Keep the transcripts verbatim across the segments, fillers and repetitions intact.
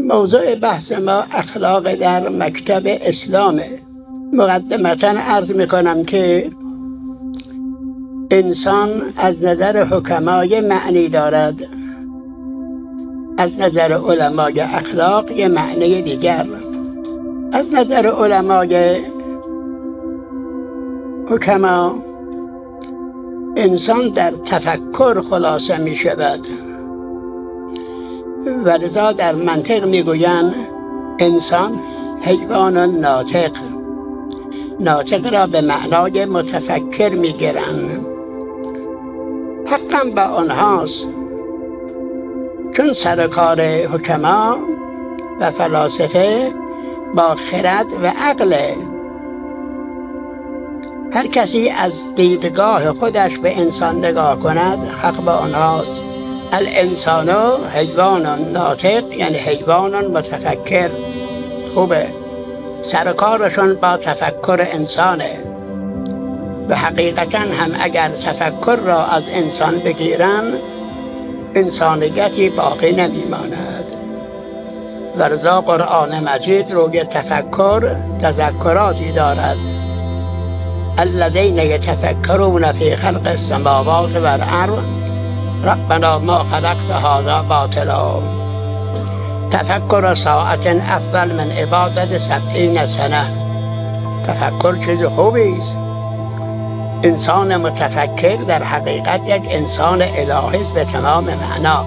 موضوع بحث ما اخلاق در مکتب اسلامه. مقدمتا عرض میکنم که انسان از نظر حکمای معنی دارد، از نظر علمای اخلاق یه معنی دیگر. از نظر علمای حکما انسان در تفکر خلاصه می شود و لذا در منطق می گویند انسان حیوان ناطق. ناطق را به معنای متفکر می گیرند. حقا با آنهاست، چون سرکار حکما و فلاسفه با خرد و عقل. هر کسی از دیدگاه خودش به انسان نگاه کند حق با آنهاست. الانسان حیوان ناطق، یعنی حیوان متفکر. خوبه، سرکارشون با تفکر انسانه و حقیقتا هم اگر تفکر را از انسان بگیرن انسانیتی باقی نمیماند. ورزا قرآن مجید روی تفکر تذکراتی دارد. الذین یتفکرون فی خلق السماوات والارض ربنا ما خلقت هذا باطلا. تفکر ساعت افضل من عبادت سبعین سنه. تفکر چیز خوبی است. انسان متفکر در حقیقت یک انسان الهی است به تمام معنا.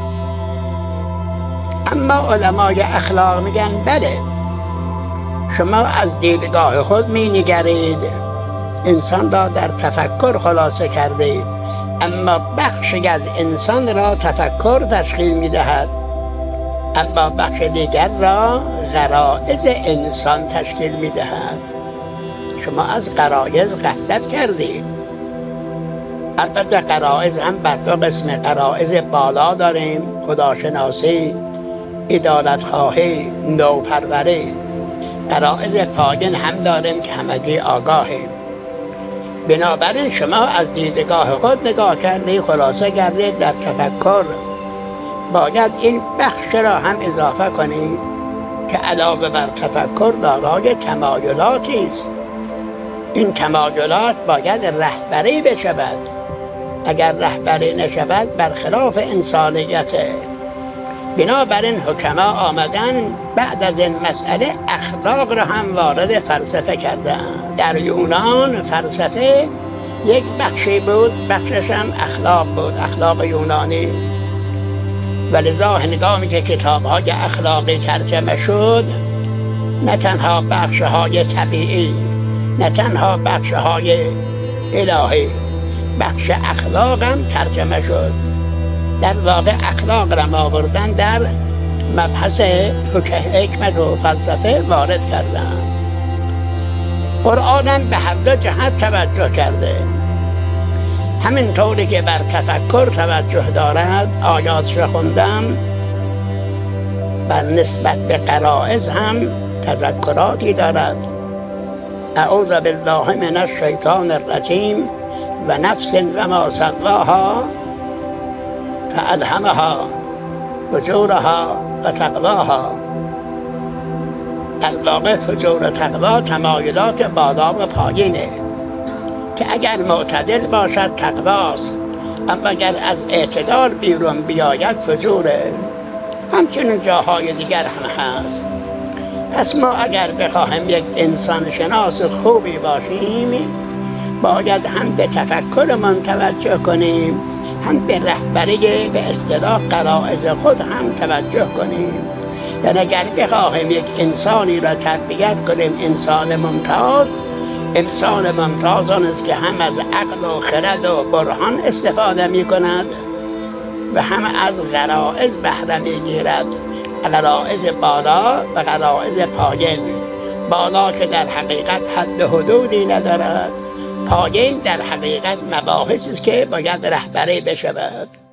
اما علمای اخلاق میگن بله، شما از دیدگاه خود می نگرید، انسان را در تفکر خلاصه کردید، اما بخشی از انسان را تفکر تشکیل میدهد، اما بخش دیگر را غرایز انسان تشکیل میدهد. شما از غرایز غفلت کردید. البته غرایز هم بر دو قسم. غرایز بالا داریم، خداشناسی، عدالت خواهی، نوپروری. غرایز پایین هم داریم که همگی آگاهیم. بنابراین شما از دیدگاه خود نگاه کردید، خلاصه کردید در تفکر. باید این بخش را هم اضافه کنید که علاوه بر تفکر دارای تمایلاتی است. این تمایلات باید رهبری بشود. اگر رهبری نشود برخلاف انسانیت. بنابراین حکما آمدن بعد از این مسئله اخلاق را هم وارد فلسفه کردن. در یونان فلسفه یک بخشی بود، بخشش هم اخلاق بود، اخلاق یونانی. ولذا هنگامی که کتاب‌های اخلاقی ترجمه شد، نه تنها بخش‌های طبیعی، نه تنها بخش‌های الهی، بخش اخلاق هم ترجمه شد. در واقع اخلاق را آوردن در مبحث حکمت و فلسفه وارد کردن. قرآن هم به هر دو جهت توجه کرده. همین طوری که بر تفکر توجه دارد، آیاتش را خوندم، بر نسبت به غرایز هم تذکراتی دارد. اعوذ بالله من الشیطان الرجیم و نفس و ما سواها فالهمها فجورها و تقواها. در واقع فجور و تقوا تمایلات بالا و پایینه که اگر معتدل باشد تقواست، اما اگر از اعتدال بیرون بیاید فجوره. همچنین جاهای دیگر هم هست. پس ما اگر بخواهیم یک انسان شناس خوبی باشیم، باید هم به تفکرمان توجه کنیم، هم به رهبری به اصطلاح غرایز خود هم توجه کنیم. و اگر بخواهیم یک انسانی را تربیت کنیم انسان ممتاز، انسان ممتاز آن است که هم از عقل و خرد و برهان استفاده می کند و هم از غرایز بهره می گیرد. غرایز بالا و غرایز پایین. بالا که در حقیقت حد و حدودی ندارد، پایین در حقیقت مباحثی است که باید رهبری بشود.